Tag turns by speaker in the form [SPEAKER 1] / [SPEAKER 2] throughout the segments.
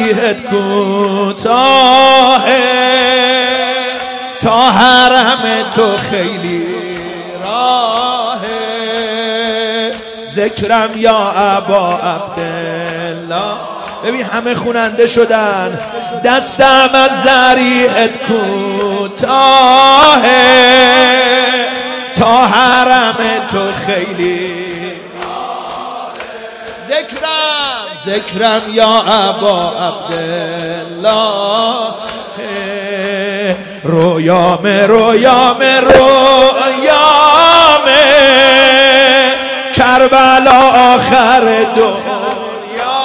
[SPEAKER 1] ریحت کوتاهه، تا حرم تو خیلی راهه. ذکرم یا ابا عبدالله. ببین همه خوننده شدن. دستم از ریحت کوتاهه، تا حرم تو خیلی ذکرم یا ابا عبدالله. رویامه کربلا آخر دنیا.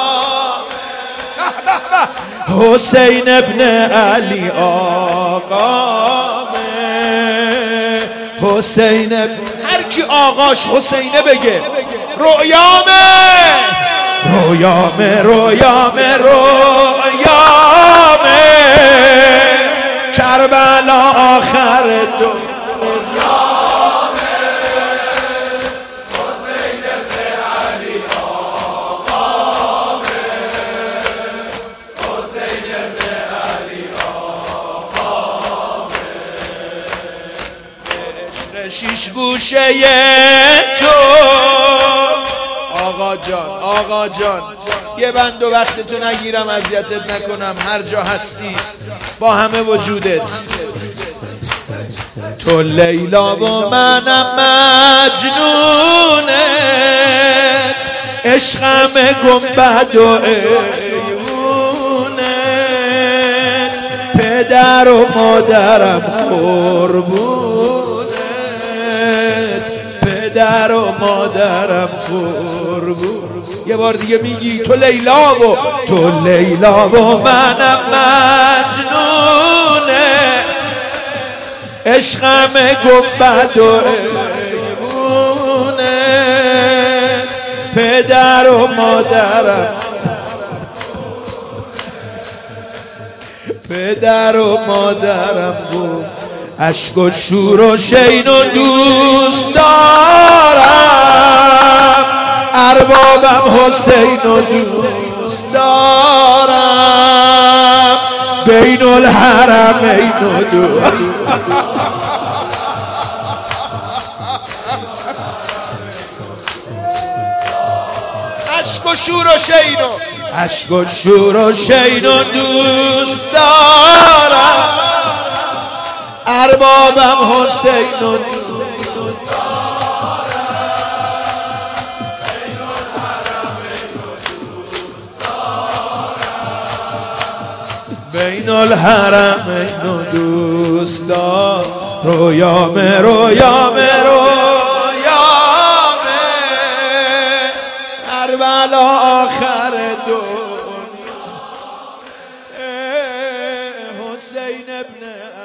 [SPEAKER 1] حسین ابن علی آقامه. حسین هر کی آقاش حسینه بگه. رویامه کربلا آخر دنیا.
[SPEAKER 2] حسین ابن علی آقامه. حسین ابن علی آقامه.
[SPEAKER 1] عشق شیش گوشه تو آقا جان یه بند و وقتتو نگیرم، اذیتت نکنم، هر جا هستی با همه وجودت. تو لیلا و منم مجنونت، عشقم گنبد و ایوونت، پدر و مادرم قربونت، پدر و مادرم قربون. یه بار دیگه میگی تو لیلا و منم مجنونه، عشقم گنبد و ایوونه، پدر و مادرم بود. عشق و شور و شین و دوست دارم، اربابم حسین و دوست دارم، بین الحرمین و عشق و شور و شین و دوست دارم، اربابم حسین و دوست بین الحرمین و دوست دارم. رویامه کربلا آخر دنیا. حسین ابن